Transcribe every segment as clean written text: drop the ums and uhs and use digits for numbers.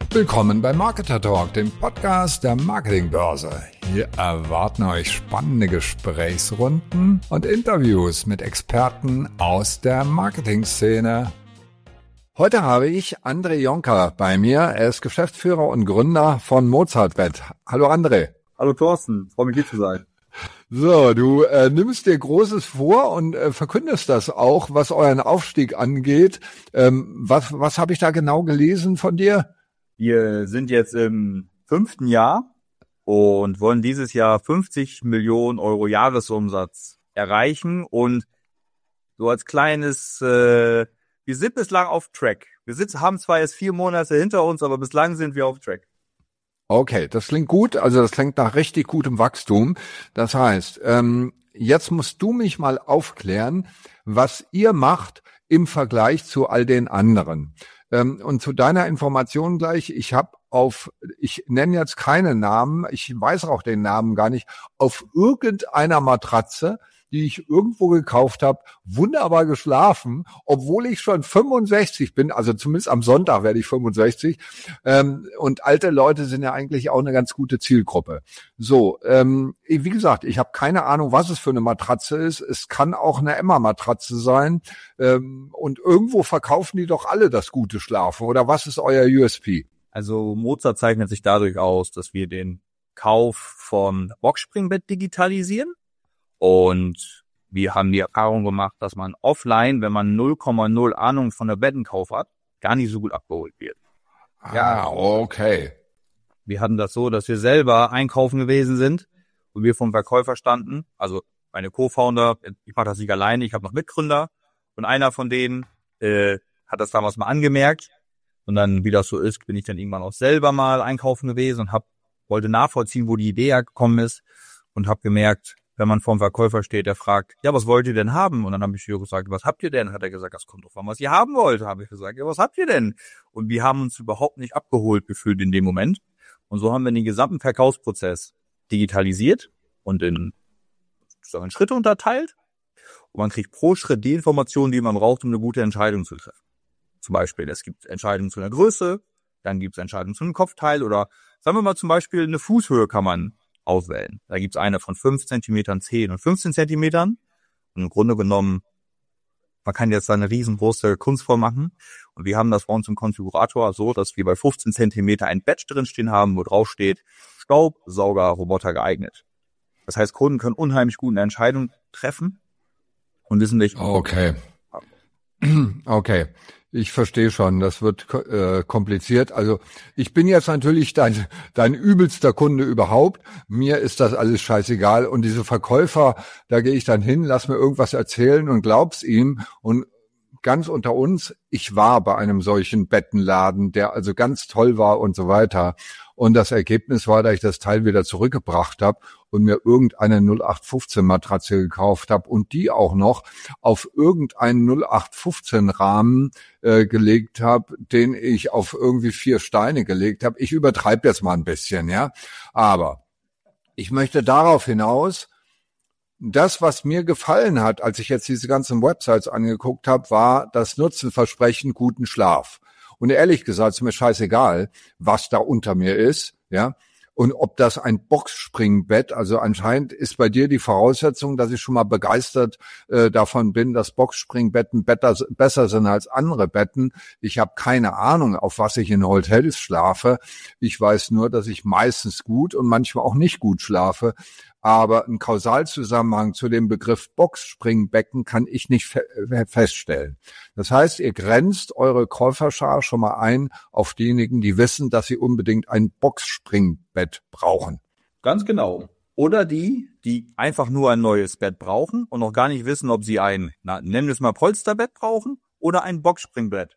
Willkommen bei Marketer Talk, dem Podcast der Marketingbörse. Hier erwarten euch spannende Gesprächsrunden und Interviews mit Experten aus der Marketingszene. Heute habe ich André Jonker bei mir. Er ist Geschäftsführer und Gründer von Mozartbet. Hallo André. Hallo Thorsten, freue mich hier zu sein. So, du nimmst dir Großes vor und verkündest das auch, was euren Aufstieg angeht. Was habe ich da genau gelesen von dir? Wir sind jetzt im 5. Jahr und wollen dieses Jahr 50 Millionen Euro Jahresumsatz erreichen. Und so als kleines, wir sind bislang auf Track. Haben zwar erst 4 Monate hinter uns, aber bislang sind wir auf Track. Okay, das klingt gut. Also das klingt nach richtig gutem Wachstum. Das heißt, jetzt musst du mich mal aufklären, was ihr macht im Vergleich zu all den anderen. Und zu deiner Information gleich, ich nenne jetzt keine Namen, ich weiß auch den Namen gar nicht, auf irgendeiner Matratze, die ich irgendwo gekauft habe, wunderbar geschlafen, obwohl ich schon 65 bin, also zumindest am Sonntag werde ich 65, und alte Leute sind ja eigentlich auch eine ganz gute Zielgruppe. So, wie gesagt, ich habe keine Ahnung, was es für eine Matratze ist, es kann auch eine Emma-Matratze sein, und irgendwo verkaufen die doch alle das gute Schlafen, oder was ist euer USP? Also Mozart zeichnet sich dadurch aus, dass wir den Kauf von Boxspringbett digitalisieren. Und wir haben die Erfahrung gemacht, dass man offline, wenn man 0,0 Ahnung von der Bettenkauf hat, gar nicht so gut abgeholt wird. Ja, okay. Wir hatten das so, dass wir selber einkaufen gewesen sind und wir vom Verkäufer standen. Also meine Co-Founder, ich mache das nicht alleine, ich habe noch Mitgründer. Und einer von denen hat das damals mal angemerkt. Und dann, wie das so ist, bin ich dann irgendwann auch selber mal einkaufen gewesen und wollte nachvollziehen, wo die Idee hergekommen ist und habe gemerkt, wenn man vorm Verkäufer steht, der fragt, ja, was wollt ihr denn haben? Und dann habe ich gesagt, was habt ihr denn? Hat er gesagt, das kommt drauf an, was ihr haben wollt. Habe ich gesagt, ja, was habt ihr denn? Und wir haben uns überhaupt nicht abgeholt gefühlt in dem Moment. Und so haben wir den gesamten Verkaufsprozess digitalisiert und in Schritte unterteilt. Und man kriegt pro Schritt die Informationen, die man braucht, um eine gute Entscheidung zu treffen. Zum Beispiel, es gibt Entscheidungen zu einer Größe, dann gibt es Entscheidungen zu einem Kopfteil oder sagen wir mal zum Beispiel eine Fußhöhe kann man auswählen. Da gibt's eine von 5 Zentimetern, 10 und 15 Zentimetern. Und im Grunde genommen, man kann jetzt da eine riesengroße Kunstform machen. Und wir haben das bei uns im Konfigurator so, dass wir bei 15 Zentimeter ein Badge drinstehen haben, wo drauf steht, Staubsaugerroboter geeignet. Das heißt, Kunden können unheimlich gut eine Entscheidung treffen und wissen nicht. Okay. Okay. Ich verstehe schon, das wird kompliziert. Also ich bin jetzt natürlich dein übelster Kunde überhaupt. Mir ist das alles scheißegal. Und diese Verkäufer, da gehe ich dann hin, lass mir irgendwas erzählen und glaub's ihm. Und ganz unter uns, ich war bei einem solchen Bettenladen, der also ganz toll war und so weiter. Und das Ergebnis war, dass ich das Teil wieder zurückgebracht habe und mir irgendeine 0815 Matratze gekauft habe und die auch noch auf irgendeinen 0815 Rahmen gelegt habe, den ich auf irgendwie 4 Steine gelegt habe. Ich übertreibe jetzt mal ein bisschen, ja. Aber ich möchte darauf hinaus, das, was mir gefallen hat, als ich jetzt diese ganzen Websites angeguckt habe, war das Nutzenversprechen guten Schlaf. Und ehrlich gesagt, ist mir scheißegal, was da unter mir ist, ja. Und ob das ein Boxspringbett, also anscheinend ist bei dir die Voraussetzung, dass ich schon mal begeistert davon bin, dass Boxspringbetten besser sind als andere Betten. Ich habe keine Ahnung, auf was ich in Hotels schlafe. Ich weiß nur, dass ich meistens gut und manchmal auch nicht gut schlafe. Aber einen Kausalzusammenhang zu dem Begriff Boxspringbecken kann ich nicht feststellen. Das heißt, ihr grenzt eure Käuferschar schon mal ein auf diejenigen, die wissen, dass sie unbedingt ein Boxspringbett brauchen. Ganz genau. Oder die einfach nur ein neues Bett brauchen und noch gar nicht wissen, ob sie nennen wir es mal Polsterbett brauchen oder ein Boxspringbett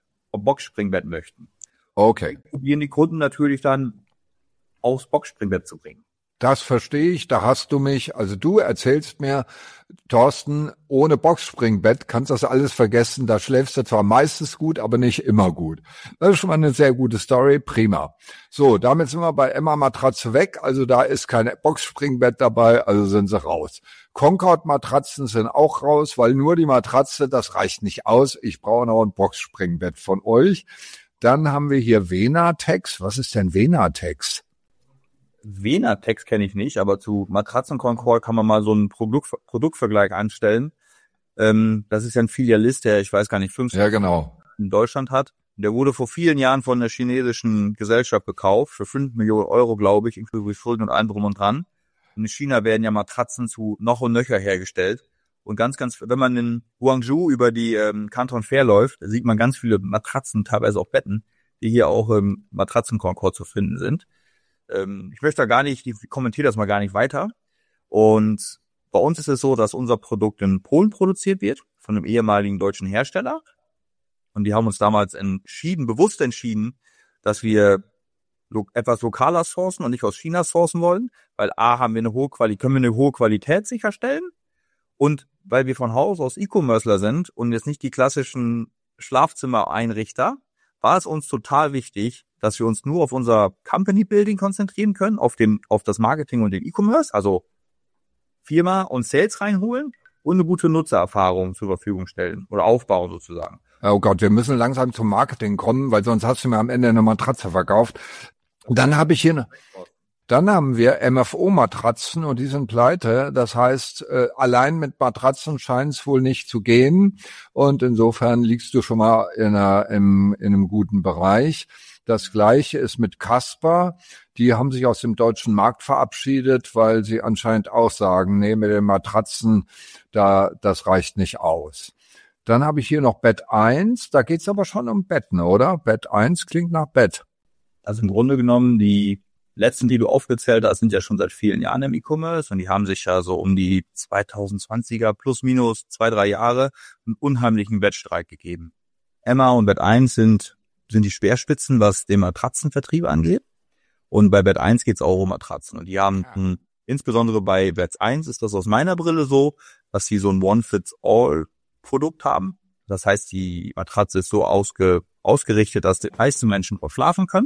möchten. Okay. Wir probieren die Kunden natürlich dann aufs Boxspringbett zu bringen. Das verstehe ich, da hast du mich. Also du erzählst mir, Thorsten, ohne Boxspringbett kannst das alles vergessen. Da schläfst du zwar meistens gut, aber nicht immer gut. Das ist schon mal eine sehr gute Story, prima. So, damit sind wir bei Emma-Matratze weg. Also da ist kein Boxspringbett dabei, also sind sie raus. Concord-Matratzen sind auch raus, weil nur die Matratze, das reicht nicht aus. Ich brauche noch ein Boxspringbett von euch. Dann haben wir hier Venatex. Was ist denn Venatex? Venatex kenne ich nicht, aber zu Matratzen Concord kann man mal so einen Produktvergleich anstellen. Das ist ja ein Filialist, der, ich weiß gar nicht, 5 genau. in Deutschland hat. Der wurde vor vielen Jahren von einer chinesischen Gesellschaft gekauft, für 5 Millionen Euro, glaube ich, inklusive Schulden und allem drum und dran. Und in China werden ja Matratzen zu noch und nöcher hergestellt. Und ganz, wenn man in Guangzhou über die Canton Fair läuft, da sieht man ganz viele Matratzen, teilweise auch Betten, die hier auch im Matratzen Concord zu finden sind. Ich möchte da gar nicht, ich kommentiere das mal gar nicht weiter. Und bei uns ist es so, dass unser Produkt in Polen produziert wird, von einem ehemaligen deutschen Hersteller. Und die haben uns damals bewusst entschieden, dass wir etwas lokaler sourcen und nicht aus China sourcen wollen, weil können wir eine hohe Qualität sicherstellen und weil wir von Haus aus E-Commercer sind und jetzt nicht die klassischen Schlafzimmereinrichter, war es uns total wichtig, dass wir uns nur auf unser Company Building konzentrieren können, auf das Marketing und den E-Commerce, also Firma und Sales reinholen und eine gute Nutzererfahrung zur Verfügung stellen oder aufbauen sozusagen. Oh Gott, wir müssen langsam zum Marketing kommen, weil sonst hast du mir am Ende eine Matratze verkauft. Dann haben wir MFO-Matratzen und die sind pleite. Das heißt, allein mit Matratzen scheint es wohl nicht zu gehen. Und insofern liegst du schon mal in einem guten Bereich. Das Gleiche ist mit Casper. Die haben sich aus dem deutschen Markt verabschiedet, weil sie anscheinend auch sagen, nee, mit den Matratzen, das reicht nicht aus. Dann habe ich hier noch Bett 1. Da geht's aber schon um Betten, oder? Bett 1 klingt nach Bett. Also im Grunde genommen, die letzten, die du aufgezählt hast, sind ja schon seit vielen Jahren im E-Commerce und die haben sich ja so um die 2020er plus minus 2-3 Jahre einen unheimlichen Wettstreit gegeben. Emma und Bett 1 sind die Speerspitzen, was den Matratzenvertrieb angeht. Und bei Bett 1 geht's auch um Matratzen. Und die haben insbesondere bei Bett 1 ist das aus meiner Brille so, dass sie so ein One-Fits-All-Produkt haben. Das heißt, die Matratze ist so ausgerichtet, dass die meisten Menschen drauf schlafen können.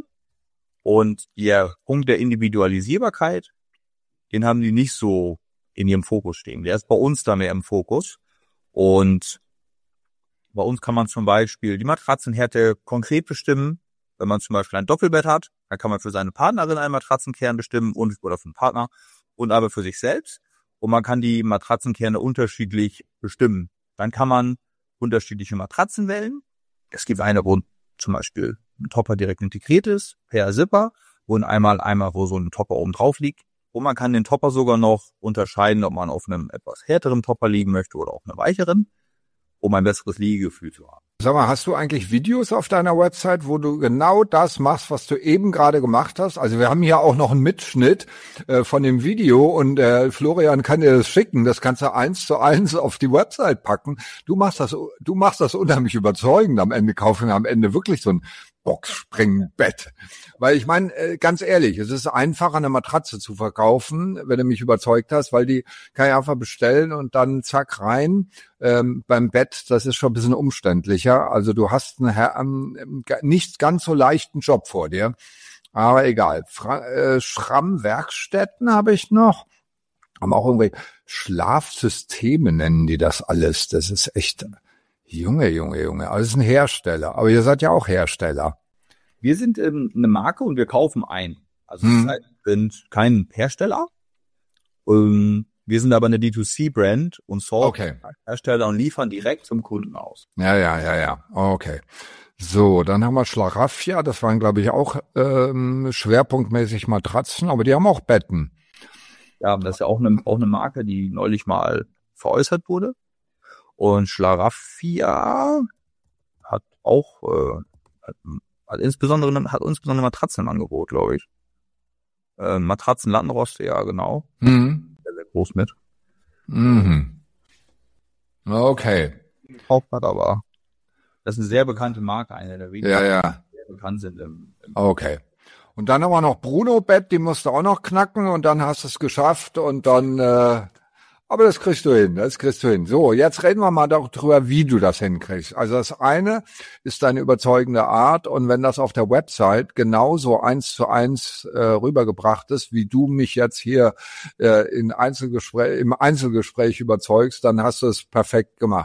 Und der Punkt der Individualisierbarkeit, den haben die nicht so in ihrem Fokus stehen. Der ist bei uns da mehr im Fokus. Und bei uns kann man zum Beispiel die Matratzenhärte konkret bestimmen. Wenn man zum Beispiel ein Doppelbett hat, dann kann man für seine Partnerin einen Matratzenkern bestimmen oder für den Partner und aber für sich selbst. Und man kann die Matratzenkerne unterschiedlich bestimmen. Dann kann man unterschiedliche Matratzen wählen. Es gibt eine, wo zum Beispiel ein Topper direkt integriert ist, per Zipper, und einmal, wo so ein Topper oben drauf liegt. Und man kann den Topper sogar noch unterscheiden, ob man auf einem etwas härteren Topper liegen möchte oder auf einem weicheren, um ein besseres Liegegefühl zu haben. Sag mal, hast du eigentlich Videos auf deiner Website, wo du genau das machst, was du eben gerade gemacht hast? Also wir haben hier auch noch einen Mitschnitt von dem Video und Florian kann dir das schicken. Das kannst du 1:1 auf die Website packen. Du machst das unheimlich überzeugend. Am Ende kaufen wir am Ende wirklich so ein Boxspringbett. Weil ich meine, ganz ehrlich, es ist einfacher, eine Matratze zu verkaufen, wenn du mich überzeugt hast, weil die kann ich einfach bestellen und dann zack rein. Beim Bett, das ist schon ein bisschen umständlicher. Also du hast einen nicht ganz so leichten Job vor dir. Aber egal. Schrammwerkstätten habe ich noch. Haben auch irgendwie Schlafsysteme nennen die das alles. Das ist echt... Junge. Also es ist ein Hersteller. Aber ihr seid ja auch Hersteller. Wir sind eine Marke und wir kaufen ein. Also wir sind kein Hersteller. Wir sind aber eine D2C-Brand und sourcen Hersteller und liefern direkt zum Kunden aus. Ja. Okay. So, dann haben wir Schlaraffia. Das waren, glaube ich, auch schwerpunktmäßig Matratzen. Aber die haben auch Betten. Ja, das ist ja auch eine Marke, die neulich mal veräußert wurde. Und Schlaraffia hat insbesondere Matratzen im Angebot, glaube ich. Matratzen Lattenroste, ja, genau. Mhm. Sehr groß mit. Mhm. Okay. Hauptblatt, aber das ist eine sehr bekannte Marke, eine der wenigen, die sehr bekannt sind. Okay. Und dann haben wir noch Bruno Bett, die musst du auch noch knacken und dann hast du es geschafft und dann... Aber das kriegst du hin. So, jetzt reden wir mal darüber, wie du das hinkriegst. Also das eine ist deine überzeugende Art und wenn das auf der Website genauso 1:1 rübergebracht ist, wie du mich jetzt hier im Einzelgespräch überzeugst, dann hast du es perfekt gemacht.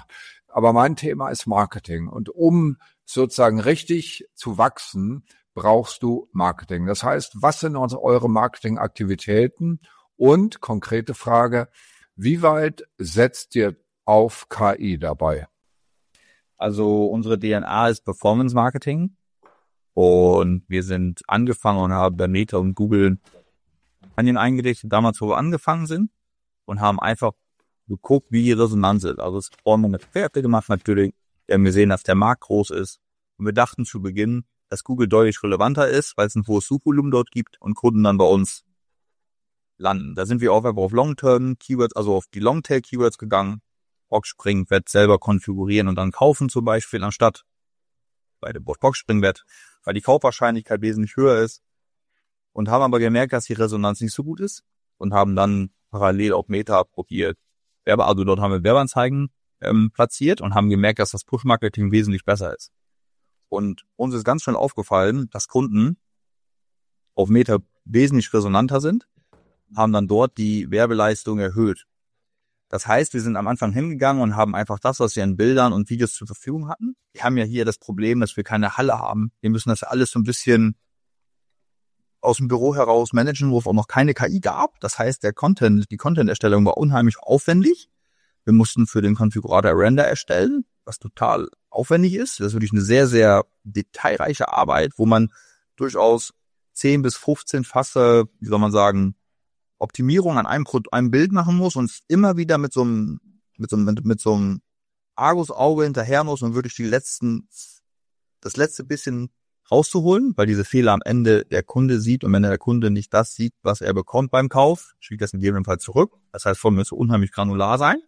Aber mein Thema ist Marketing. Und um sozusagen richtig zu wachsen, brauchst du Marketing. Das heißt, was sind also eure Marketingaktivitäten? Und konkrete Frage, wie weit setzt ihr auf KI dabei? Also unsere DNA ist Performance Marketing und wir sind angefangen und haben bei Meta und Google Kampagnen eingerichtet, damals wo wir angefangen sind und haben einfach geguckt, wie die Resonanz ist. Also es haben wir mit Pferde gemacht natürlich. Wir haben gesehen, dass der Markt groß ist und wir dachten zu Beginn, dass Google deutlich relevanter ist, weil es ein hohes Suchvolumen dort gibt und Kunden dann bei uns landen. Da sind wir auch einfach auf Long-Term-Keywords, also auf die Long-Tail-Keywords gegangen. Boxspringbett selber konfigurieren und dann kaufen zum Beispiel, anstatt bei dem Boxspringbett, weil die Kaufwahrscheinlichkeit wesentlich höher ist. Und haben aber gemerkt, dass die Resonanz nicht so gut ist und haben dann parallel auf Meta probiert. Also dort haben wir Werbeanzeigen platziert und haben gemerkt, dass das Push-Marketing wesentlich besser ist. Und uns ist ganz schnell aufgefallen, dass Kunden auf Meta wesentlich resonanter sind, haben dann dort die Werbeleistung erhöht. Das heißt, wir sind am Anfang hingegangen und haben einfach das, was wir in Bildern und Videos zur Verfügung hatten. Wir haben ja hier das Problem, dass wir keine Halle haben. Wir müssen das alles so ein bisschen aus dem Büro heraus managen, wo es auch noch keine KI gab. Das heißt, die Content-Erstellung war unheimlich aufwendig. Wir mussten für den Konfigurator Render erstellen, was total aufwendig ist. Das ist wirklich eine sehr, sehr detailreiche Arbeit, wo man durchaus 10 bis 15-fache, wie soll man sagen, Optimierung an einem Bild machen muss und immer wieder mit so einem Argusauge hinterher muss und wirklich das letzte bisschen rauszuholen, weil diese Fehler am Ende der Kunde sieht und wenn der Kunde nicht das sieht, was er bekommt beim Kauf, schickt das in jedem Fall zurück. Das heißt, Form müsste unheimlich granular sein.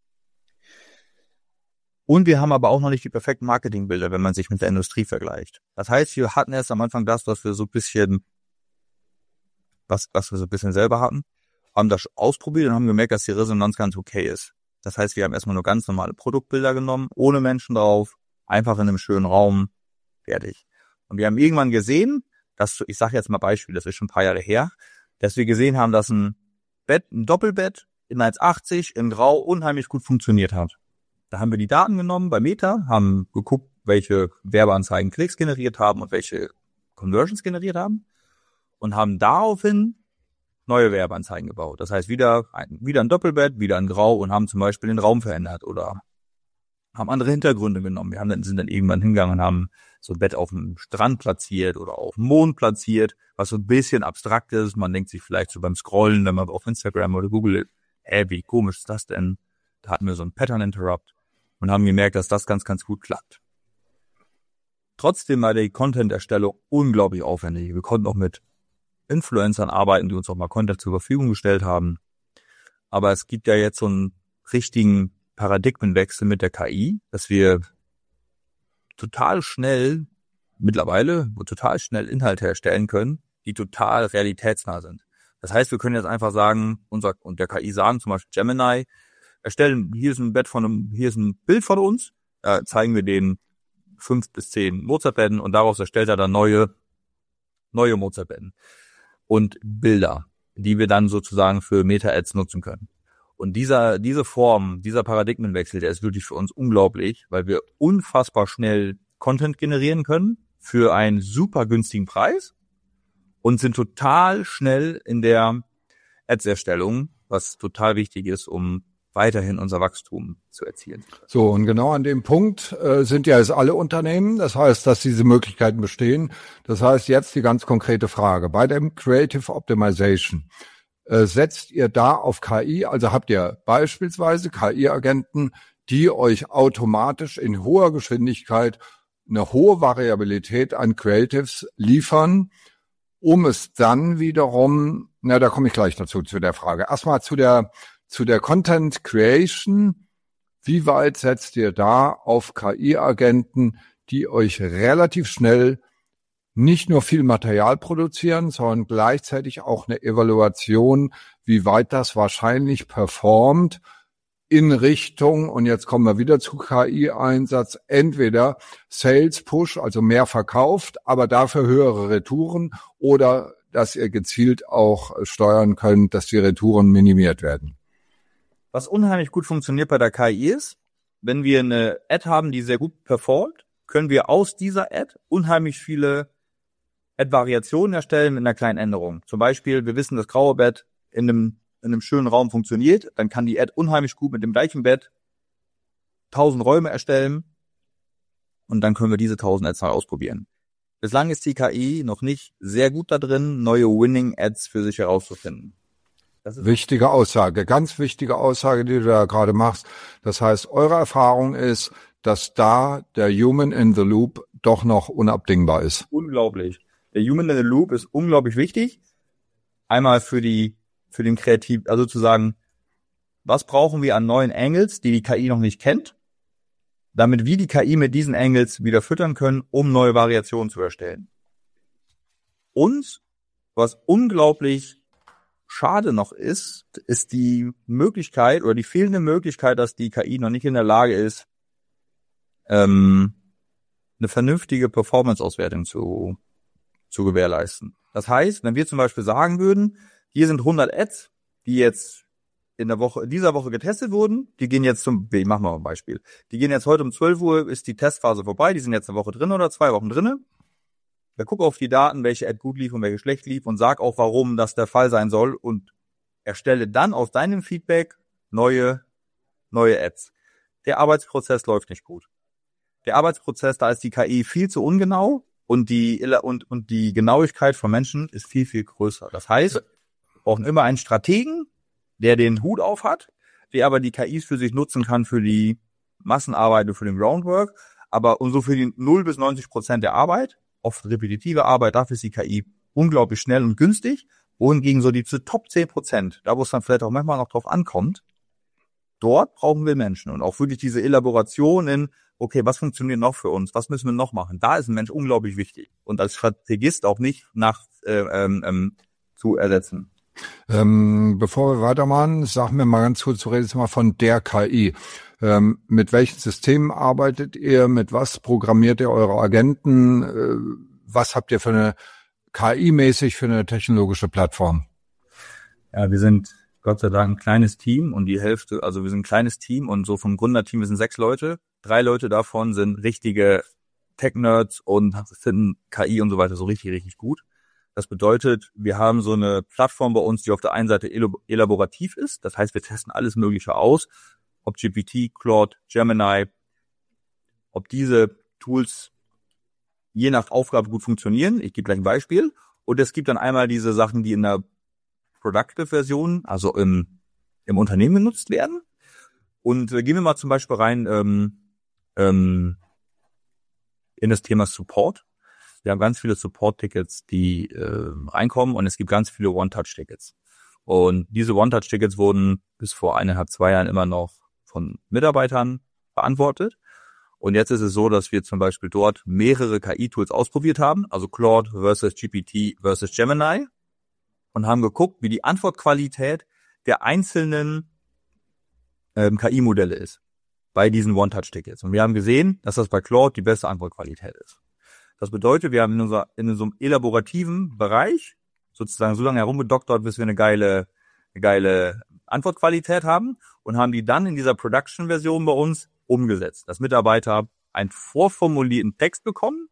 Und wir haben aber auch noch nicht die perfekten Marketingbilder, wenn man sich mit der Industrie vergleicht. Das heißt, wir hatten erst am Anfang das, was wir so ein bisschen selber hatten, haben das ausprobiert und haben gemerkt, dass die Resonanz ganz okay ist. Das heißt, wir haben erstmal nur ganz normale Produktbilder genommen, ohne Menschen drauf, einfach in einem schönen Raum, fertig. Und wir haben irgendwann gesehen, dass, ich sage jetzt mal Beispiel, das ist schon ein paar Jahre her, dass wir gesehen haben, dass ein Doppelbett in 1,80 in Grau unheimlich gut funktioniert hat. Da haben wir die Daten genommen bei Meta, haben geguckt, welche Werbeanzeigen Klicks generiert haben und welche Conversions generiert haben und haben daraufhin neue Werbeanzeigen gebaut. Das heißt, wieder ein Doppelbett, wieder ein Grau und haben zum Beispiel den Raum verändert oder haben andere Hintergründe genommen. Sind dann irgendwann hingegangen und haben so ein Bett auf dem Strand platziert oder auf dem Mond platziert, was so ein bisschen abstrakt ist. Man denkt sich vielleicht so beim Scrollen, wenn man auf Instagram oder Google, wie komisch ist das denn? Da hatten wir so ein Pattern Interrupt und haben gemerkt, dass das ganz, ganz gut klappt. Trotzdem war die Content-Erstellung unglaublich aufwendig. Wir konnten auch mit Influencern arbeiten, die uns auch mal Content zur Verfügung gestellt haben. Aber es gibt ja jetzt so einen richtigen Paradigmenwechsel mit der KI, dass wir mittlerweile total schnell Inhalte erstellen können, die total realitätsnah sind. Das heißt, wir können jetzt einfach sagen, und der KI sagen, zum Beispiel Gemini, hier ist ein Bild von uns, zeigen wir den 5 bis 10 Mozartbetten und daraus erstellt er dann neue Mozartbetten und Bilder, die wir dann sozusagen für Meta-Ads nutzen können. Und dieser Paradigmenwechsel, der ist wirklich für uns unglaublich, weil wir unfassbar schnell Content generieren können für einen super günstigen Preis und sind total schnell in der Ads-Erstellung, was total wichtig ist, um weiterhin unser Wachstum zu erzielen. So, und genau an dem Punkt sind ja jetzt alle Unternehmen. Das heißt, dass diese Möglichkeiten bestehen. Das heißt, jetzt die ganz konkrete Frage. Bei dem Creative Optimization, setzt ihr da auf KI? Also habt ihr beispielsweise KI-Agenten, die euch automatisch in hoher Geschwindigkeit eine hohe Variabilität an Creatives liefern, um es dann wiederum, da komme ich gleich dazu, zu der Frage. Erstmal zu der Content Creation. Wie weit setzt ihr da auf KI-Agenten, die euch relativ schnell nicht nur viel Material produzieren, sondern gleichzeitig auch eine Evaluation, wie weit das wahrscheinlich performt in Richtung, und jetzt kommen wir wieder zu KI-Einsatz, entweder Sales Push, also mehr verkauft, aber dafür höhere Retouren, oder dass ihr gezielt auch steuern könnt, dass die Retouren minimiert werden. Was unheimlich gut funktioniert bei der KI ist, wenn wir eine Ad haben, die sehr gut performt, können wir aus dieser Ad unheimlich viele Ad-Variationen erstellen mit einer kleinen Änderung. Zum Beispiel, wir wissen, das graue Bett in einem schönen Raum funktioniert, dann kann die Ad unheimlich gut mit dem gleichen Bett 1000 Räume erstellen und dann können wir diese 1000 Ads mal ausprobieren. Bislang ist die KI noch nicht sehr gut da drin, neue Winning-Ads für sich herauszufinden. Das ist wichtige Aussage, ganz wichtige Aussage, die du da gerade machst. Das heißt, eure Erfahrung ist, dass da der Human in the Loop doch noch unabdingbar ist. Unglaublich. Der Human in the Loop ist unglaublich wichtig. Einmal für den Kreativ, also zu sagen, was brauchen wir an neuen Angles, die KI noch nicht kennt, damit wir die KI mit diesen Angles wieder füttern können, um neue Variationen zu erstellen. Und was unglaublich schade noch ist die Möglichkeit oder die fehlende Möglichkeit, dass die KI noch nicht in der Lage ist, eine vernünftige Performance-Auswertung zu gewährleisten. Das heißt, wenn wir zum Beispiel sagen würden, hier sind 100 Ads, die jetzt in dieser Woche getestet wurden, die gehen jetzt ich mache mal ein Beispiel, die gehen jetzt heute um 12 Uhr, ist die Testphase vorbei, die sind jetzt eine Woche drin oder 2 Wochen drinne. Wir gucken auf die Daten, welche Ad gut lief und welche schlecht lief und sag auch, warum das der Fall sein soll und erstelle dann aus deinem Feedback neue Ads. Der Arbeitsprozess läuft nicht gut. Der Arbeitsprozess, da ist die KI viel zu ungenau und die Genauigkeit von Menschen ist viel, viel größer. Das heißt, wir brauchen immer einen Strategen, der den Hut auf hat, der aber die KIs für sich nutzen kann für die Massenarbeit und für den Groundwork, aber und so für die 0-90% der Arbeit, oft repetitive Arbeit, dafür ist die KI unglaublich schnell und günstig, wohingegen so die Top 10%, da wo es dann vielleicht auch manchmal noch drauf ankommt, dort brauchen wir Menschen und auch wirklich diese Elaboration in, okay, was funktioniert noch für uns, was müssen wir noch machen, da ist ein Mensch unglaublich wichtig und als Strategist auch nicht zu ersetzen. Bevor wir weitermachen, sag mir mal ganz kurz, du redest mal von der KI. Mit welchen Systemen arbeitet ihr? Mit was programmiert ihr eure Agenten? Was habt ihr für eine KI-mäßig für eine technologische Plattform? Ja, wir sind Gott sei Dank ein kleines Team und wir sind ein kleines Team und so vom Gründerteam, wir sind 6 Leute. 3 Leute davon sind richtige Tech-Nerds und finden KI und so weiter so richtig, richtig gut. Das bedeutet, wir haben so eine Plattform bei uns, die auf der einen Seite elaborativ ist. Das heißt, wir testen alles Mögliche aus. Ob GPT, Claude, Gemini, ob diese Tools je nach Aufgabe gut funktionieren. Ich gebe gleich ein Beispiel. Und es gibt dann einmal diese Sachen, die in der Productive-Version, also im Unternehmen genutzt werden. Und gehen wir mal zum Beispiel rein in das Thema Support. Wir haben ganz viele Support-Tickets, die reinkommen und es gibt ganz viele One-Touch-Tickets. Und diese One-Touch-Tickets wurden bis vor 1,5-2 Jahren immer noch von Mitarbeitern beantwortet. Und jetzt ist es so, dass wir zum Beispiel dort mehrere KI-Tools ausprobiert haben, also Claude versus GPT versus Gemini, und haben geguckt, wie die Antwortqualität der einzelnen KI-Modelle ist bei diesen One-Touch-Tickets. Und wir haben gesehen, dass das bei Claude die beste Antwortqualität ist. Das bedeutet, wir haben in so einem elaborativen Bereich sozusagen so lange herumgedoktert, bis wir eine geile Antwortqualität haben und haben die dann in dieser Production-Version bei uns umgesetzt. Dass Mitarbeiter einen vorformulierten Text bekommen,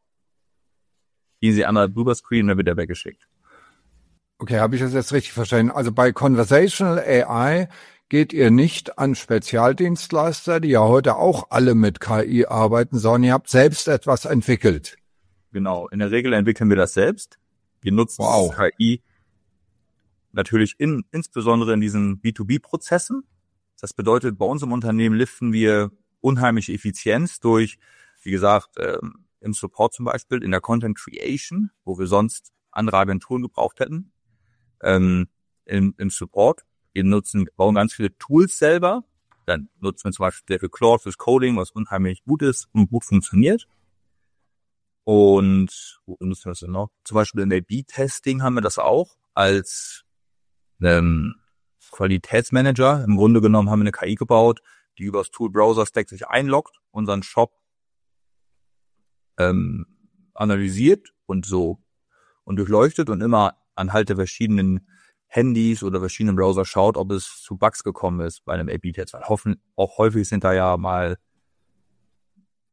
den sie einmal drüber screenen und dann wird er weggeschickt. Okay, habe ich das jetzt richtig verstanden? Also bei Conversational AI geht ihr nicht an Spezialdienstleister, die ja heute auch alle mit KI arbeiten, sondern ihr habt selbst etwas entwickelt. Genau, in der Regel entwickeln wir das selbst. Wir nutzen KI natürlich insbesondere in diesen B2B-Prozessen. Das bedeutet, bei uns im Unternehmen liften wir unheimliche Effizienz durch, wie gesagt, im Support zum Beispiel, in der Content Creation, wo wir sonst andere Agenturen gebraucht hätten. Im Support, bauen ganz viele Tools selber. Dann nutzen wir zum Beispiel für Claude fürs Coding, was unheimlich gut ist und gut funktioniert. Und wo benutzen wir das denn noch? Zum Beispiel in A/B-Testing haben wir das auch als Qualitätsmanager. Im Grunde genommen haben wir eine KI gebaut, die über das Tool Browser Stack sich einloggt, unseren Shop analysiert und durchleuchtet und immer anhand der verschiedenen Handys oder verschiedenen Browser schaut, ob es zu Bugs gekommen ist bei einem A/B-Test. Auch häufig sind da ja mal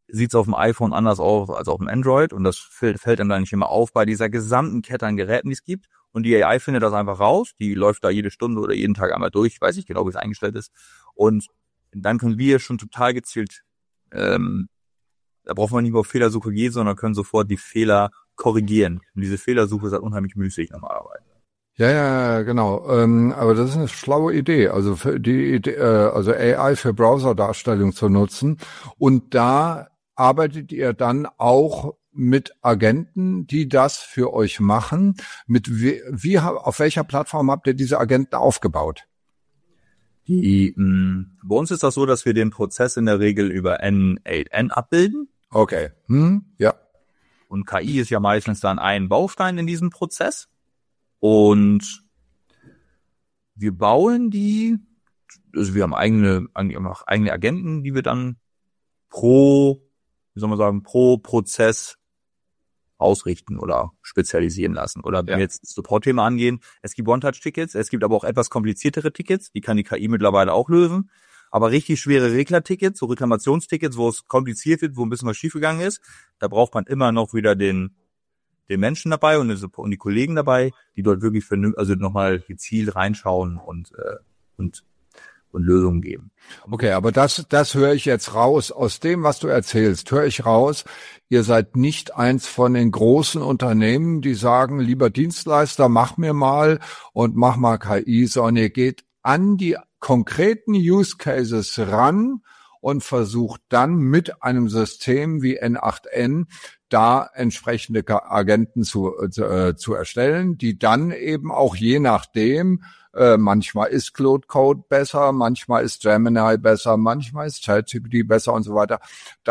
sieht es auf dem iPhone anders aus als auf dem Android und das fällt einem dann nicht immer auf bei dieser gesamten Kette an Geräten, die es gibt. Und die AI findet das einfach raus, die läuft da jede Stunde oder jeden Tag einmal durch, weiß ich genau, wie es eingestellt ist. Und dann können wir schon total gezielt, da braucht man nicht mehr auf Fehlersuche gehen, sondern können sofort die Fehler korrigieren. Und diese Fehlersuche ist halt unheimlich müßig normalerweise. Ja, genau. Aber das ist eine schlaue Idee. Also für die Idee, also AI für Browser-Darstellung zu nutzen. Und da arbeitet ihr dann auch mit Agenten, die das für euch machen. Auf welcher Plattform habt ihr diese Agenten aufgebaut? Bei uns ist das so, dass wir den Prozess in der Regel über N8N abbilden. Okay. Ja. Und KI ist ja meistens dann ein Baustein in diesem Prozess. Und wir bauen also wir haben eigene Agenten, die wir dann pro Prozess ausrichten oder spezialisieren lassen. Oder wenn wir jetzt das Support-Thema angehen, es gibt One-Touch-Tickets, es gibt aber auch etwas kompliziertere Tickets, die kann die KI mittlerweile auch lösen. Aber richtig schwere Regler-Tickets, so Reklamationstickets, wo es kompliziert wird, wo ein bisschen was schiefgegangen ist, da braucht man immer noch wieder den Menschen dabei und die Kollegen dabei, die dort wirklich nochmal gezielt reinschauen und Lösungen geben. Okay, aber das höre ich jetzt raus. Aus dem, was du erzählst, höre ich raus, ihr seid nicht eins von den großen Unternehmen, die sagen, lieber Dienstleister, mach mir mal und mach mal KI, sondern ihr geht an die konkreten Use Cases ran und versucht dann mit einem System wie N8N da entsprechende Agenten zu erstellen, die dann eben auch je nachdem, manchmal ist Claude Code besser, manchmal ist Gemini besser, manchmal ist ChatGPT besser und so weiter,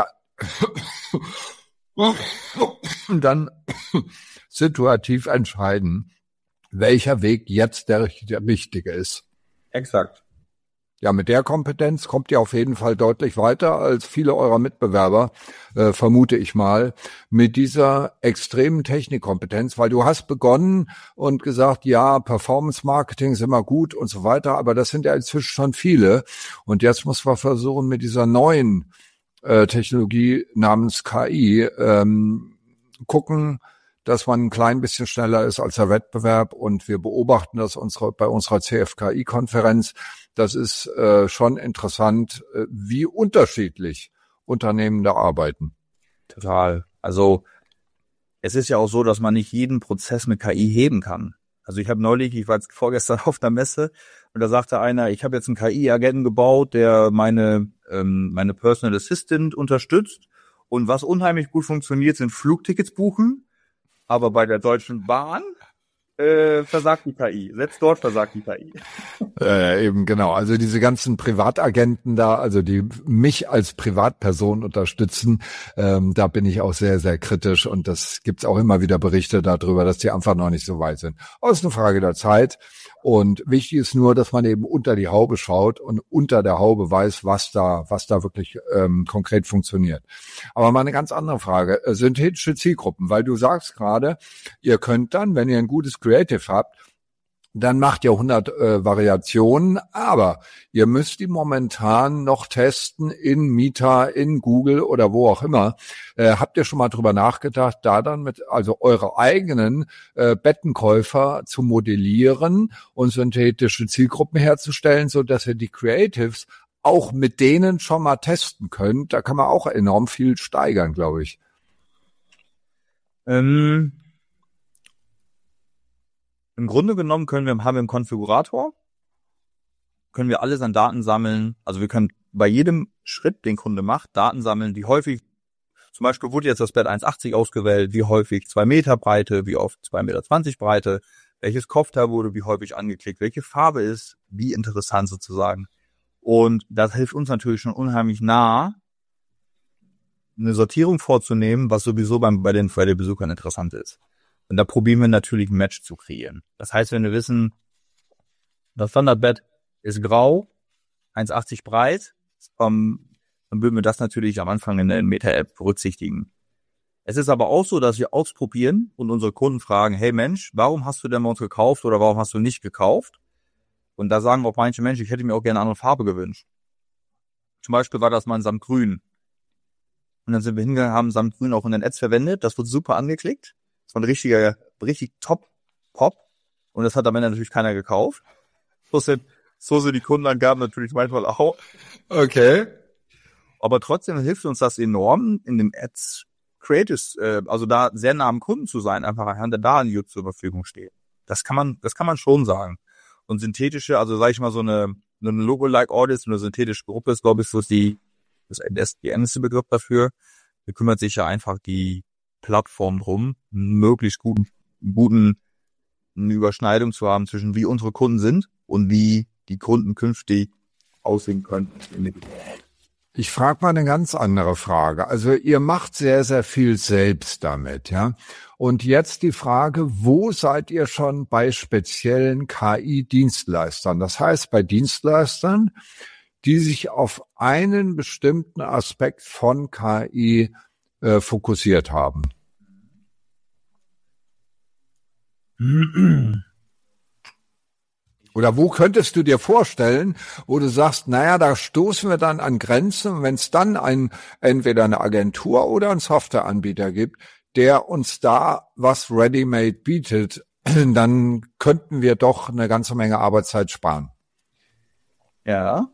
dann situativ entscheiden, welcher Weg jetzt der richtige ist. Exakt. Ja, mit der Kompetenz kommt ihr auf jeden Fall deutlich weiter als viele eurer Mitbewerber, vermute ich mal, mit dieser extremen Technikkompetenz, weil du hast begonnen und gesagt, ja, Performance Marketing ist immer gut und so weiter, aber das sind ja inzwischen schon viele. Und jetzt muss man versuchen, mit dieser neuen Technologie namens KI gucken, dass man ein klein bisschen schneller ist als der Wettbewerb. Und wir beobachten das bei unserer CFKI-Konferenz. Das ist schon interessant, wie unterschiedlich Unternehmen da arbeiten. Total. Also es ist ja auch so, dass man nicht jeden Prozess mit KI heben kann. Also ich war jetzt vorgestern auf der Messe und da sagte einer, ich habe jetzt einen KI-Agenten gebaut, der meine Personal Assistant unterstützt. Und was unheimlich gut funktioniert, sind Flugtickets buchen. Aber bei der Deutschen Bahn versagt die KI. Selbst dort versagt die KI. Eben genau. Also diese ganzen Privatagenten da, also die mich als Privatperson unterstützen, da bin ich auch sehr, sehr kritisch. Und das gibt's auch immer wieder Berichte darüber, dass die einfach noch nicht so weit sind. Aber es ist eine Frage der Zeit. Und wichtig ist nur, dass man eben unter die Haube schaut und unter der Haube weiß, was da wirklich konkret funktioniert. Aber mal eine ganz andere Frage. Synthetische Zielgruppen, weil du sagst gerade, ihr könnt dann, wenn ihr ein gutes Creative habt, dann macht ihr 100 Variationen, aber ihr müsst die momentan noch testen in Meta, in Google oder wo auch immer. Habt ihr schon mal drüber nachgedacht, da dann also eure eigenen Bettenkäufer zu modellieren und synthetische Zielgruppen herzustellen, so dass ihr die Creatives auch mit denen schon mal testen könnt? Da kann man auch enorm viel steigern, glaube ich. Im Grunde genommen haben wir im Konfigurator, können wir alles an Daten sammeln. Also wir können bei jedem Schritt, den Kunde macht, Daten sammeln, wie häufig, zum Beispiel wurde jetzt das Bett 1,80 ausgewählt, wie häufig 2 Meter Breite, wie oft 2,20 Meter Breite, welches Kopfteil wurde wie häufig angeklickt, welche Farbe ist, wie interessant sozusagen. Und das hilft uns natürlich schon unheimlich nah, eine Sortierung vorzunehmen, was sowieso bei den Besuchern interessant ist. Und da probieren wir natürlich ein Match zu kreieren. Das heißt, wenn wir wissen, das Standardbett ist grau, 1,80 breit, dann würden wir das natürlich am Anfang in der Meta-App berücksichtigen. Es ist aber auch so, dass wir ausprobieren und unsere Kunden fragen, hey Mensch, warum hast du denn bei uns gekauft oder warum hast du nicht gekauft? Und da sagen auch manche Menschen, ich hätte mir auch gerne eine andere Farbe gewünscht. Zum Beispiel war das mal in Samtgrün. Und dann sind wir hingegangen, haben Samt Grün auch in den Ads verwendet. Das wurde super angeklickt. Das war ein richtig Top-Pop. Und das hat am Ende natürlich keiner gekauft. So sind die Kundenangaben natürlich manchmal auch. Okay. Aber trotzdem hilft uns das enorm, in dem Ads Creatives, also da sehr nah am Kunden zu sein, einfach anhand der Daten, die zur Verfügung steht. Das kann man schon sagen. Und synthetische, also sage ich mal so eine Logo-like Audience, eine synthetische Gruppe ist, glaube ich, so die endeste Begriff dafür. Da kümmert sich ja einfach die Plattform drum, möglichst guten eine Überschneidung zu haben zwischen wie unsere Kunden sind und wie die Kunden künftig aussehen könnten. Ich frage mal eine ganz andere Frage. Also ihr macht sehr, sehr viel selbst damit, ja. Und jetzt die Frage, wo seid ihr schon bei speziellen KI-Dienstleistern? Das heißt, bei Dienstleistern, die sich auf einen bestimmten Aspekt von KI fokussiert haben. Oder wo könntest du dir vorstellen, wo du sagst, naja, da stoßen wir dann an Grenzen, und wenn es dann entweder eine Agentur oder einen Softwareanbieter gibt, der uns da was ready-made bietet, dann könnten wir doch eine ganze Menge Arbeitszeit sparen. Ja.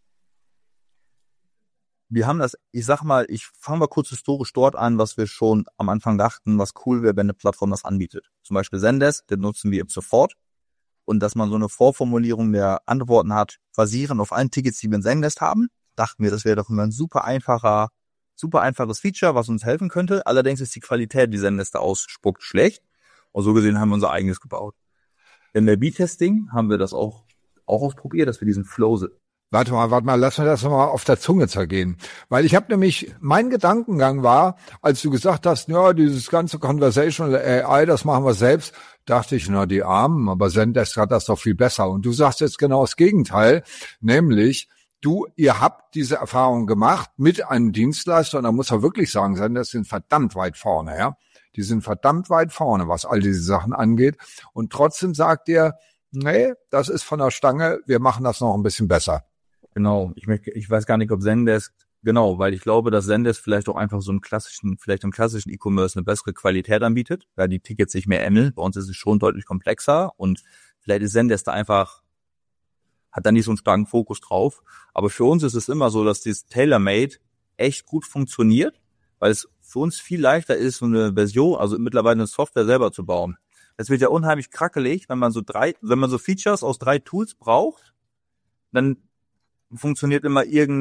Wir haben das, ich fange mal kurz historisch dort an, was wir schon am Anfang dachten, was cool wäre, wenn eine Plattform das anbietet. Zum Beispiel Zendesk, den nutzen wir sofort. Und dass man so eine Vorformulierung der Antworten hat, basierend auf allen Tickets, die wir in Zendesk haben, dachten wir, das wäre doch immer ein super einfaches Feature, was uns helfen könnte. Allerdings ist die Qualität, die Zendesk da ausspuckt, schlecht. Und so gesehen haben wir unser eigenes gebaut. In der B-Testing haben wir das auch ausprobiert, dass wir diesen Flow. Warte mal, lass mir das nochmal auf der Zunge zergehen. Weil ich habe nämlich, mein Gedankengang war, als du gesagt hast, ja, dieses ganze Conversational AI, das machen wir selbst, dachte ich, na, die Armen, aber Zendesk hat das doch viel besser. Und du sagst jetzt genau das Gegenteil, nämlich, ihr habt diese Erfahrung gemacht mit einem Dienstleister, und da muss man wirklich sagen, Zendesk sind verdammt weit vorne, ja. Die sind verdammt weit vorne, was all diese Sachen angeht. Und trotzdem sagt ihr, nee, das ist von der Stange, wir machen das noch ein bisschen besser. Genau, ich weiß gar nicht, ob Zendesk, genau, weil ich glaube, dass Zendesk vielleicht auch einfach so im klassischen E-Commerce eine bessere Qualität anbietet, weil die Tickets sich mehr ähneln. Bei uns ist es schon deutlich komplexer und vielleicht ist Zendesk da einfach, hat da nicht so einen starken Fokus drauf. Aber für uns ist es immer so, dass dieses Tailor-Made echt gut funktioniert, weil es für uns viel leichter ist, so eine Version, also mittlerweile eine Software selber zu bauen. Es wird ja unheimlich krackelig, wenn man so Features aus 3 Tools braucht, dann funktioniert immer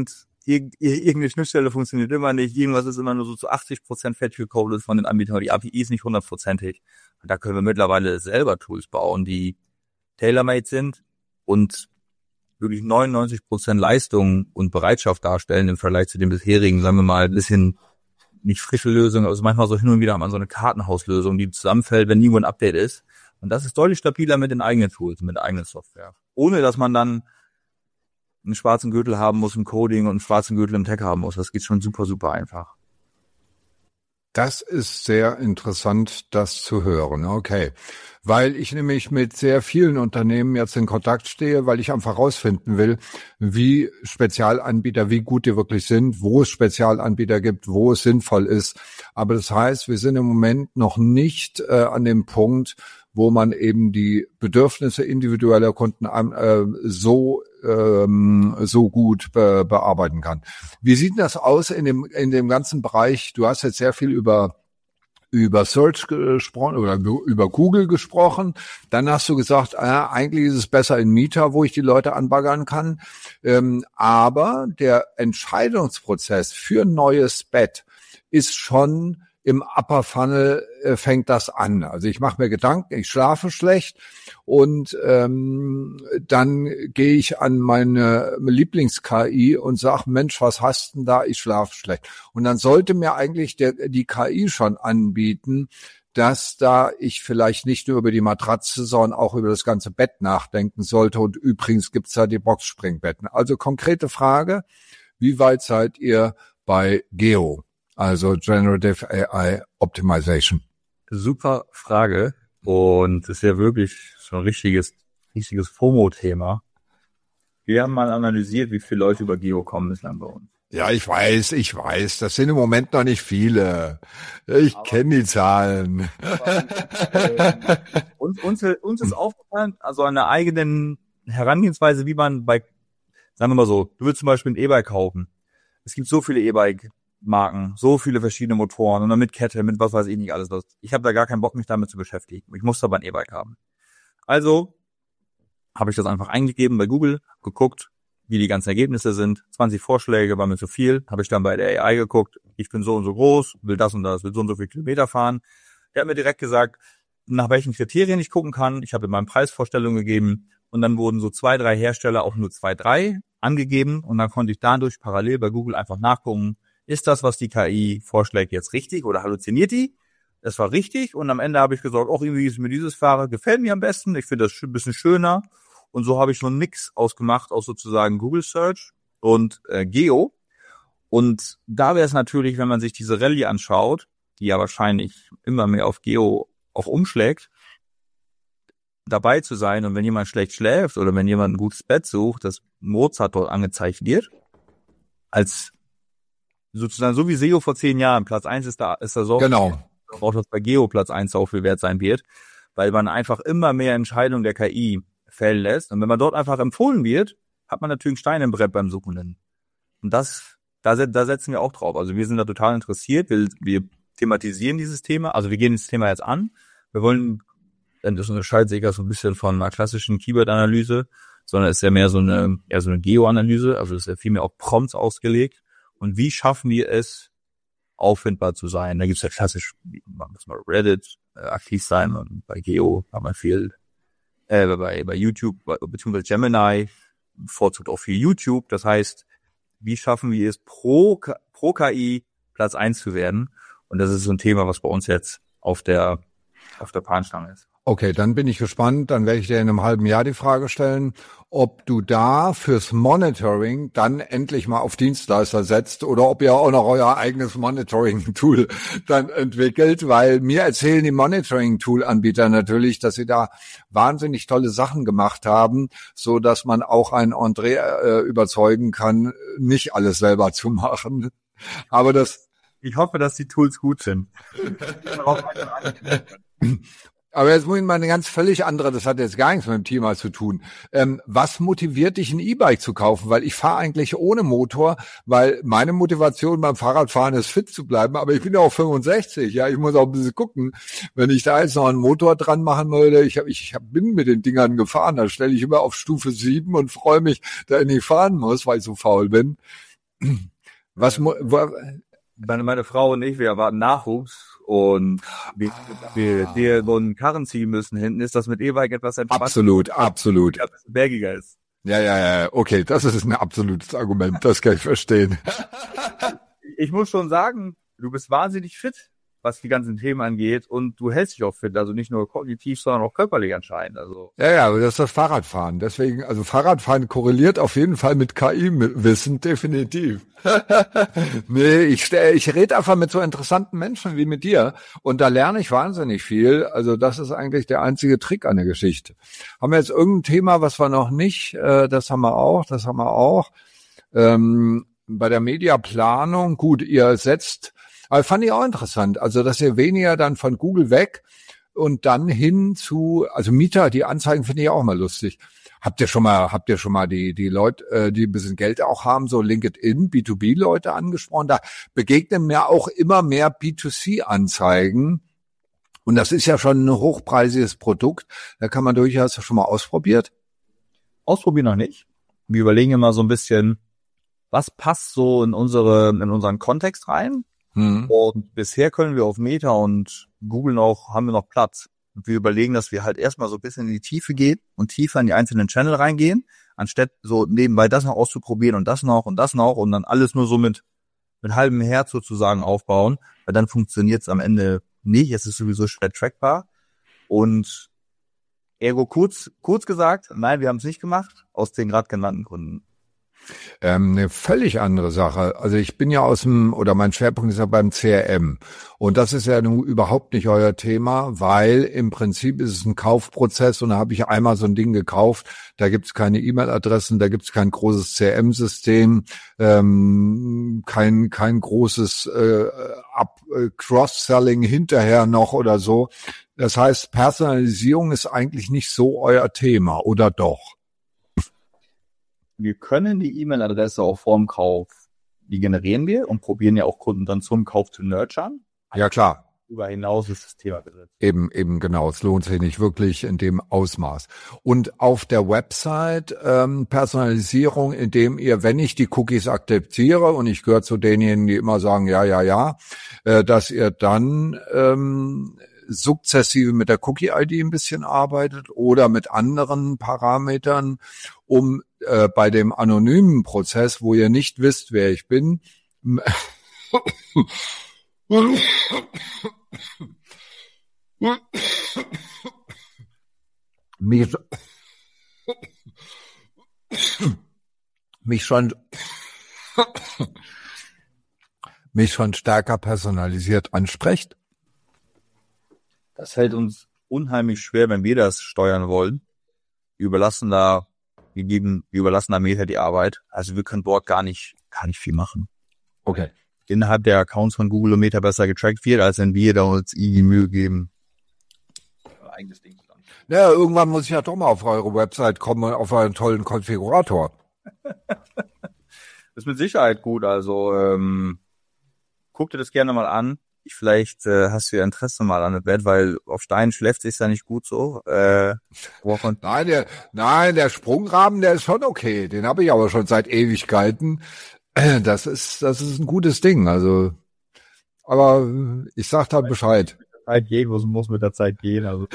irgendeine Schnittstelle funktioniert immer nicht, irgendwas ist immer nur so zu 80% fett-gecodet von den Anbietern, die API ist nicht 100%ig. Da können wir mittlerweile selber Tools bauen, die tailor-made sind und wirklich 99% Leistung und Bereitschaft darstellen im Vergleich zu den bisherigen, sagen wir mal, ein bisschen nicht frische Lösungen, also manchmal so hin und wieder hat man so eine Kartenhauslösung, die zusammenfällt, wenn irgendwo ein Update ist. Und das ist deutlich stabiler mit den eigenen Tools, mit der eigenen Software. Ohne, dass man dann einen schwarzen Gürtel haben muss im Coding und einen schwarzen Gürtel im Tech haben muss. Das geht schon super, super einfach. Das ist sehr interessant, das zu hören. Okay. Weil ich nämlich mit sehr vielen Unternehmen jetzt in Kontakt stehe, weil ich einfach rausfinden will, wie Spezialanbieter, wie gut die wirklich sind, wo es Spezialanbieter gibt, wo es sinnvoll ist. Aber das heißt, wir sind im Moment noch nicht an dem Punkt, wo man eben die Bedürfnisse individueller Kunden so gut bearbeiten kann. Wie sieht das aus in dem ganzen Bereich? Du hast jetzt sehr viel über Search gesprochen oder über Google gesprochen. Dann hast du gesagt, eigentlich ist es besser in Meta, wo ich die Leute anbaggern kann. Aber der Entscheidungsprozess für ein neues Bett ist schon im Upper Funnel fängt das an. Also ich mache mir Gedanken, ich schlafe schlecht und dann gehe ich an meine Lieblings-KI und sage, Mensch, was hast denn da? Ich schlafe schlecht. Und dann sollte mir eigentlich die KI schon anbieten, dass da ich vielleicht nicht nur über die Matratze, sondern auch über das ganze Bett nachdenken sollte. Und übrigens gibt's da die Boxspringbetten. Also konkrete Frage, wie weit seid ihr bei Geo? Also Generative AI Optimization. Super Frage. Und das ist ja wirklich so ein richtiges FOMO-Thema. Wir haben mal analysiert, wie viele Leute über Geo kommen bislang bei uns. Ja, ich weiß, das sind im Moment noch nicht viele. Ich kenne die Zahlen. Uns ist aufgefallen, also an der eigenen Herangehensweise, wie man sagen wir mal so, du willst zum Beispiel ein E-Bike kaufen. Es gibt so viele E-Bike-Marken, so viele verschiedene Motoren und dann mit Kette, mit was weiß ich nicht alles. Ich habe da gar keinen Bock, mich damit zu beschäftigen. Ich muss aber ein E-Bike haben. Also habe ich das einfach eingegeben bei Google, geguckt, wie die ganzen Ergebnisse sind. 20 Vorschläge war mir zu viel. Habe ich dann bei der AI geguckt. Ich bin so und so groß, will das und das, will so und so viel Kilometer fahren. Der hat mir direkt gesagt, nach welchen Kriterien ich gucken kann. Ich habe in meinem Preisvorstellung gegeben und dann wurden so 2, 3 Hersteller, auch nur 2, 3 angegeben und dann konnte ich dadurch parallel bei Google einfach nachgucken, ist das, was die KI vorschlägt, jetzt richtig oder halluziniert die? Das war richtig und am Ende habe ich gesagt, auch irgendwie ist mir dieses Fahrer, gefällt mir am besten, ich finde das ein bisschen schöner und so habe ich so einen Mix ausgemacht aus sozusagen Google Search und Geo und da wäre es natürlich, wenn man sich diese Rallye anschaut, die ja wahrscheinlich immer mehr auf Geo auch umschlägt, dabei zu sein und wenn jemand schlecht schläft oder wenn jemand ein gutes Bett sucht, dass Mozart dort angezeigt wird, als sozusagen so wie SEO vor 10 Jahren, Platz 1 ist da so, Genau. auch dass bei Geo Platz 1 auch viel wert sein wird, weil man einfach immer mehr Entscheidungen der KI fällen lässt und wenn man dort einfach empfohlen wird, hat man natürlich einen Stein im Brett beim Suchenden. Und da setzen wir auch drauf. Also wir sind da total interessiert, wir thematisieren dieses Thema, also wir gehen das Thema jetzt an, wir wollen, das unterscheidet sich ja so ein bisschen von einer klassischen Keyword-Analyse, sondern ist ja mehr so eine Geo-Analyse, also ist ja viel mehr auf Prompts ausgelegt. Und wie schaffen wir es, auffindbar zu sein? Da gibt's ja klassisch, man muss mal Reddit aktiv sein und bei Geo hat man viel, bei YouTube, beziehungsweise Gemini bevorzugt auch viel YouTube. Das heißt, wie schaffen wir es, pro KI Platz 1 zu werden? Und das ist so ein Thema, was bei uns jetzt auf der Fahnenstange ist. Okay, dann bin ich gespannt. Dann werde ich dir in einem halben Jahr die Frage stellen, ob du da fürs Monitoring dann endlich mal auf Dienstleister setzt oder ob ihr auch noch euer eigenes Monitoring-Tool dann entwickelt, weil mir erzählen die Monitoring-Tool-Anbieter natürlich, dass sie da wahnsinnig tolle Sachen gemacht haben, so dass man auch einen André überzeugen kann, nicht alles selber zu machen. Aber ich hoffe, dass die Tools gut sind. Aber jetzt muss ich mal eine ganz völlig andere, das hat jetzt gar nichts mit dem Thema zu tun. Was motiviert dich, ein E-Bike zu kaufen? Weil ich fahre eigentlich ohne Motor, weil meine Motivation beim Fahrradfahren ist, fit zu bleiben. Aber ich bin ja auch 65, ja, ich muss auch ein bisschen gucken. Wenn ich da jetzt noch einen Motor dran machen würde, ich bin mit den Dingern gefahren, da stelle ich immer auf Stufe 7 und freue mich, dass ich nicht fahren muss, weil ich so faul bin. Meine Frau und ich, wir erwarten Nachwuchs und wir so einen Karren ziehen müssen hinten, ist das mit E-Bike etwas entspannter. Absolut. Ja, bergiger ist. Ja, okay, das ist ein absolutes Argument, das kann ich verstehen. Ich muss schon sagen, du bist wahnsinnig fit, was die ganzen Themen angeht und du hältst dich auch fit, also nicht nur kognitiv, sondern auch körperlich anscheinend. Also. Ja, aber das ist das Fahrradfahren. Deswegen, also Fahrradfahren korreliert auf jeden Fall mit KI-Wissen, definitiv. Nee, ich rede einfach mit so interessanten Menschen wie mit dir und da lerne ich wahnsinnig viel. Also das ist eigentlich der einzige Trick an der Geschichte. Haben wir jetzt irgendein Thema, was wir noch nicht, das haben wir auch. Bei der Mediaplanung, gut, ihr setzt, aber fand ich auch interessant, also dass ihr weniger dann von Google weg und dann hin zu, also Mieter, die Anzeigen finde ich auch mal lustig. Habt ihr schon mal die Leute, die ein bisschen Geld auch haben, so LinkedIn, B2B-Leute angesprochen? Da begegnen mir auch immer mehr B2C-Anzeigen. Und das ist ja schon ein hochpreisiges Produkt. Da kann man durchaus schon mal ausprobiert. Ausprobieren noch nicht. Wir überlegen immer so ein bisschen, was passt so in unseren Kontext rein? Und bisher können wir auf Meta und Google haben wir noch Platz. Und wir überlegen, dass wir halt erstmal so ein bisschen in die Tiefe gehen und tiefer in die einzelnen Channel reingehen, anstatt so nebenbei das noch auszuprobieren und das noch und dann alles nur so mit halbem Herz sozusagen aufbauen, weil dann funktioniert es am Ende nicht. Es ist sowieso schwer trackbar. Und ergo kurz gesagt, nein, wir haben es nicht gemacht, aus den gerade genannten Gründen. Eine völlig andere Sache. Also ich bin ja mein Schwerpunkt ist ja beim CRM. Und das ist ja nun überhaupt nicht euer Thema, weil im Prinzip ist es ein Kaufprozess und da habe ich einmal so ein Ding gekauft, da gibt es keine E-Mail-Adressen, da gibt es kein großes CRM-System, kein großes Cross-Selling hinterher noch oder so. Das heißt, Personalisierung ist eigentlich nicht so euer Thema, oder doch? Wir können die E-Mail-Adresse auch vorm Kauf, die generieren wir und probieren ja auch Kunden dann zum Kauf zu nurturen. Ja, klar. Darüber hinaus ist das Thema besetzt. Eben, genau. Es lohnt sich nicht wirklich in dem Ausmaß. Und auf der Website Personalisierung, indem ihr, wenn ich die Cookies akzeptiere und ich gehöre zu denjenigen, die immer sagen, ja, dass ihr dann sukzessive mit der Cookie-ID ein bisschen arbeitet oder mit anderen Parametern, um bei dem anonymen Prozess, wo ihr nicht wisst, wer ich bin, mich schon stärker personalisiert ansprecht. Das fällt uns unheimlich schwer, wenn wir das steuern wollen. Wir überlassen da Meta die Arbeit. Also wir können dort gar nicht viel machen. Okay. Innerhalb der Accounts von Google und Meta besser getrackt wird, als wenn wir da uns die Mühe geben, eigenes Ding zu machen. Ja, irgendwann muss ich ja doch mal auf eure Website kommen, auf euren tollen Konfigurator. Das ist mit Sicherheit gut. Also guck dir das gerne mal an. Vielleicht hast du ja Interesse mal an dem Bett, weil auf Steinen schläft sich ja nicht gut so. Nein, der Sprungrahmen, der ist schon okay. Den habe ich aber schon seit Ewigkeiten. Das ist ein gutes Ding. Also, aber ich sag da Bescheid. Zeit geht, muss mit der Zeit gehen. Also.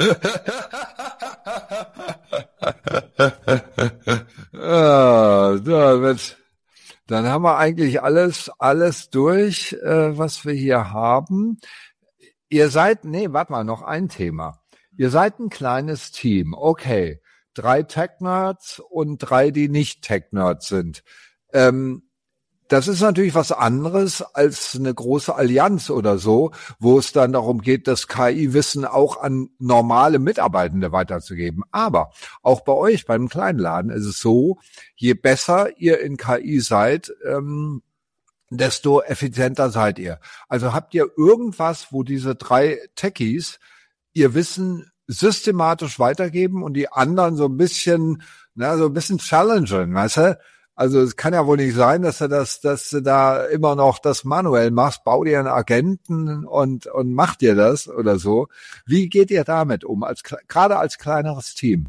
Dann haben wir eigentlich alles durch, was wir hier haben. Ihr seid, noch ein Thema. Ihr seid ein kleines Team. Okay. 3 Tech-Nerds und 3, die nicht Tech-Nerds sind. Das ist natürlich was anderes als eine große Allianz oder so, wo es dann darum geht, das KI-Wissen auch an normale Mitarbeitende weiterzugeben. Aber auch bei euch, beim kleinen Laden, ist es so, je besser ihr in KI seid, desto effizienter seid ihr. Also habt ihr irgendwas, wo diese 3 Techies ihr Wissen systematisch weitergeben und die anderen so ein bisschen challengen, weißt du? Also es kann ja wohl nicht sein, dass du da immer noch das manuell machst, bau dir einen Agenten und mach dir das oder so. Wie geht ihr damit um, gerade als kleineres Team?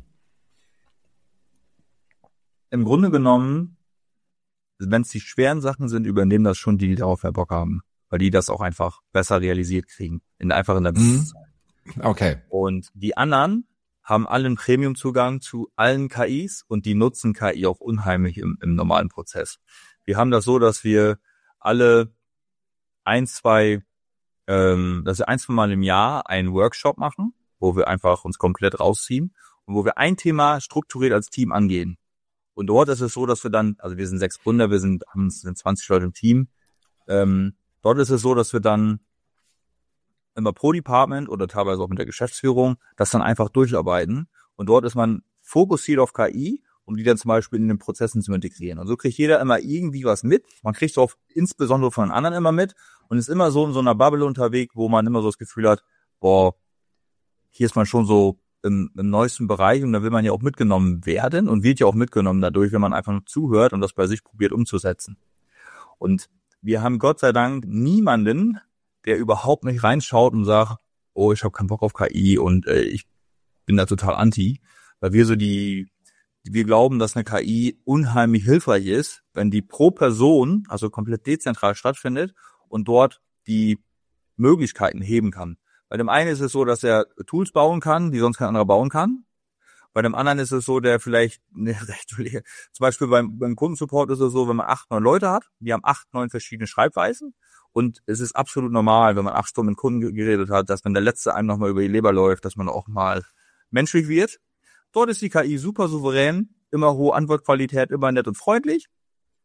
Im Grunde genommen, wenn es die schweren Sachen sind, übernehmen das schon die, die darauf mehr Bock haben, weil die das auch einfach besser realisiert kriegen, einfach in der Business. Okay. Und die anderen haben alle einen Premium-Zugang zu allen KIs und die nutzen KI auch unheimlich im normalen Prozess. Wir haben das so, dass wir alle ein, zwei Mal im Jahr einen Workshop machen, wo wir einfach uns komplett rausziehen und wo wir ein Thema strukturiert als Team angehen. Und dort ist es so, dass wir dann, also wir sind 6 Gründer, sind 20 Leute im Team. Dort ist es so, dass wir dann immer pro Department oder teilweise auch mit der Geschäftsführung das dann einfach durcharbeiten. Und dort ist man fokussiert auf KI, um die dann zum Beispiel in den Prozessen zu integrieren. Und so kriegt jeder immer irgendwie was mit. Man kriegt auch insbesondere von den anderen immer mit und ist immer so in so einer Bubble unterwegs, wo man immer so das Gefühl hat, boah, hier ist man schon so im neuesten Bereich und da will man ja auch mitgenommen werden und wird ja auch mitgenommen dadurch, wenn man einfach nur zuhört und das bei sich probiert umzusetzen. Und wir haben Gott sei Dank niemanden, der überhaupt nicht reinschaut und sagt, oh, ich habe keinen Bock auf KI und ich bin da total anti, weil wir glauben, dass eine KI unheimlich hilfreich ist, wenn die pro Person, also komplett dezentral stattfindet und dort die Möglichkeiten heben kann. Bei dem einen ist es so, dass er Tools bauen kann, die sonst kein anderer bauen kann. Bei dem anderen ist es so, der vielleicht, zum Beispiel beim Kundensupport ist es so, wenn man 8, 9 Leute hat, die haben 8, 9 verschiedene Schreibweisen und es ist absolut normal, wenn man 8 Stunden mit Kunden geredet hat, dass wenn der Letzte einem nochmal über die Leber läuft, dass man auch mal menschlich wird. Dort ist die KI super souverän, immer hohe Antwortqualität, immer nett und freundlich.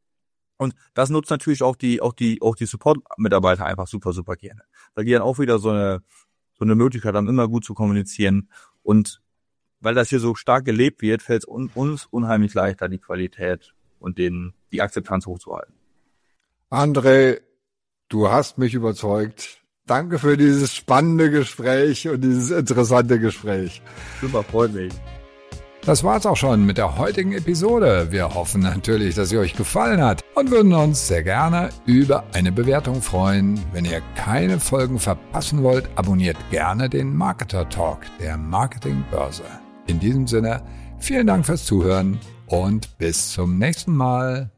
Und das nutzt natürlich auch die Support-Mitarbeiter einfach super, super gerne. Weil die dann auch wieder so eine Möglichkeit haben, immer gut zu kommunizieren. Und weil das hier so stark gelebt wird, fällt es uns unheimlich leichter, die Qualität und die Akzeptanz hochzuhalten. André, du hast mich überzeugt. Danke für dieses spannende Gespräch und dieses interessante Gespräch. Super, freut mich. Das war's auch schon mit der heutigen Episode. Wir hoffen natürlich, dass sie euch gefallen hat und würden uns sehr gerne über eine Bewertung freuen. Wenn ihr keine Folgen verpassen wollt, abonniert gerne den Marketer Talk der Marketingbörse. In diesem Sinne, vielen Dank fürs Zuhören und bis zum nächsten Mal.